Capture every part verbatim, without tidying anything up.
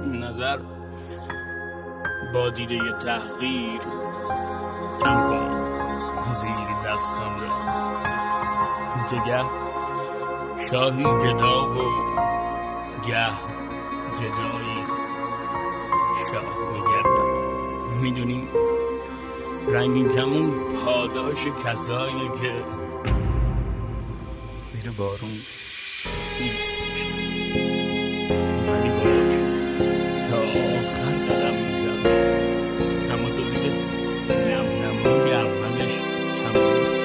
نظر با دیده تحقیر کم کن زیر دستان را که گه شاهی گدا و گه گدایی شاه میگردد. میدونی رنگین کمون پاداش کسایی که زیر بارون نیست، ولی باش تا آخر قدم میزم، اما تو زیر نم نمای اولش کم ریخت.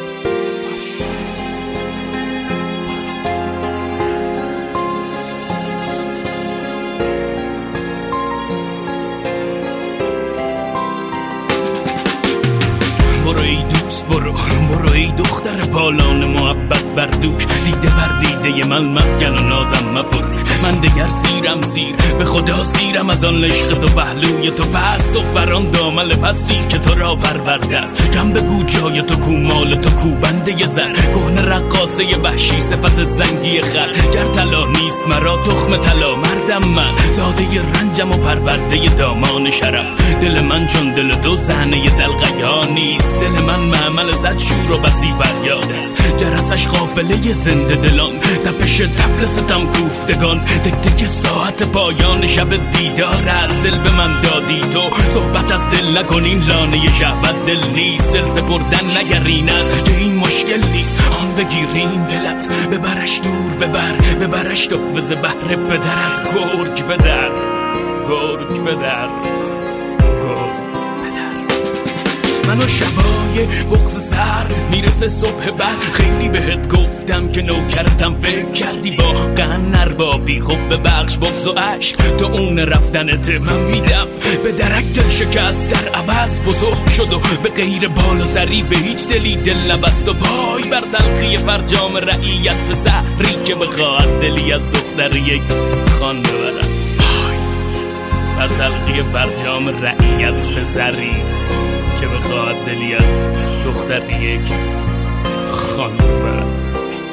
برو ای دوست، برو برو ای دختر پالان محبت بر دوش، دیده بر دیده من مفکن و نازم مفروش. من دگر سیرم سیر، به خدا سیرم از آن عشق تو، پهلوی تو پست و فران دامل پستی که تو را پرورده است. جنب گو جای تو کو، مال تو کو، بنده زن کهنه رقاصه وحشی، صفت زنگی خر. گر طلا نیست مرا تخم طلا، مردم من زاده رنجم و پرورده دامان شرف. دل من چون دل تو صحنه دلقیا نیست، دل من معمل زد شور و بسی فریاد است. جرسش قافله زنده دلان، تپش طبل ستم کوفتگان، تک تک ساعت پایان شب دیدار است. دل به من دادی تو، صحبت از دل نکنین، لانه شهوت دل نیست. دل سپردن نگرین است که این مشکل نیست، آن بگیرین دلت ببرش دور، ببر ببرش تو وز بحر پدرت. گرگ بدر گرگ بدر منو شبای بغض سرد میرسه صبح بعد. خیلی بهت گفتم که نوکرتم، فکر کردی واقعا نربابی. خب ببخش بغض و عشق تو اون رفتنت، من میدم به درک دل شکست در عوض بزرگ شد و به غیر بال و سری به هیچ دلی دل نبست. و وای بر تلخی فرجام رعیت پسری که بخواهد دلی از دختر یک خان ببرد. وای بر تلخی فرجام رعیت پسری که بخواد دلی از دختر یک خان ببرد.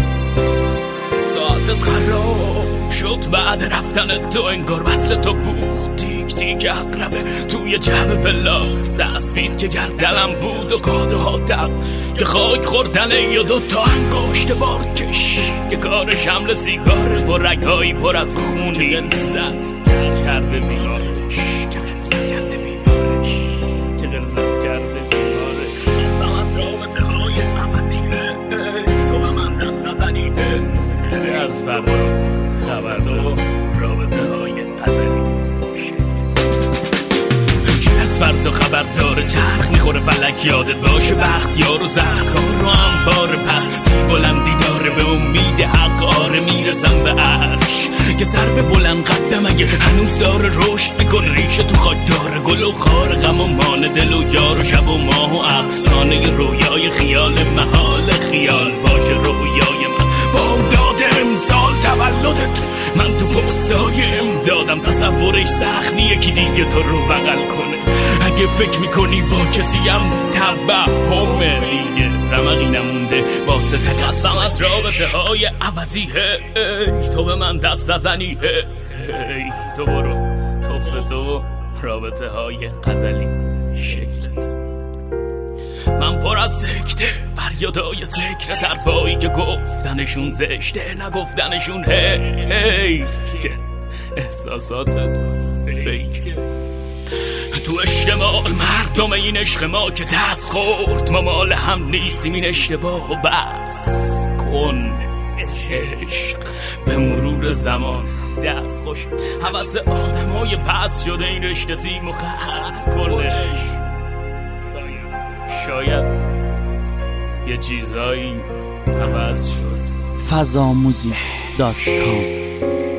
ساعتت خراب شد بعد رفتن تو، انگار وصل تو بود تیک تیک اقربه توی جعب پلاس. دستبید که گردلم بود و کاده هاتم که خاک خوردنه یا دوتا انگشت بارکش که کار شمل سیگاره و رگایی پر از خونی. که لذت کرده بیارش، که لذت کرده بیارش، که لذت کرده بیارش. فقط رابطه های عوضیه تو به من دست نزنیه، از فردا خبر تو رابطه های عوضیه. از فردا خبر داره، چرخ میخوره فلک، یادت باشه بخت یار و زخت کار رو هم بار پس. تی بلندی داره به امید حق، آره میرسم به عرش که سر به بلند قدم اگه هنوز داره رشد میکنه. ریشه تو خاک داره، گل و خار غم و مان دل و یار و شب و ماه و افسانه رویای خیال محال. خیال باشه رویای من با داد امسال تولدت، من تو پستای امدادم تصورش سخت یکی دیگه تو رو بغل کنه. اگه فکر میکنی با کسیم توهمه، دیگه رمقی نمونده واسه تجسم از رابطه های عوضی. ای تو به من دست نزنی، ای تو برو توف تو رابطه های غزلی شکلت. من پر از سکته فریادای سکر طرفایی که گفتنشون زشته نگفتنشون هی که احساساتت فیک. تو اجتماع مردم این عشق ما که دست خورد، ما مال هم نیستیم، این اشتباه و بس کن. عشق به مرور زمان دست خوش، حوث آدم های پس شده این رشته سیم و خط کنش. شاید یه چیزایی عوض شد. فضاموزیک دات کام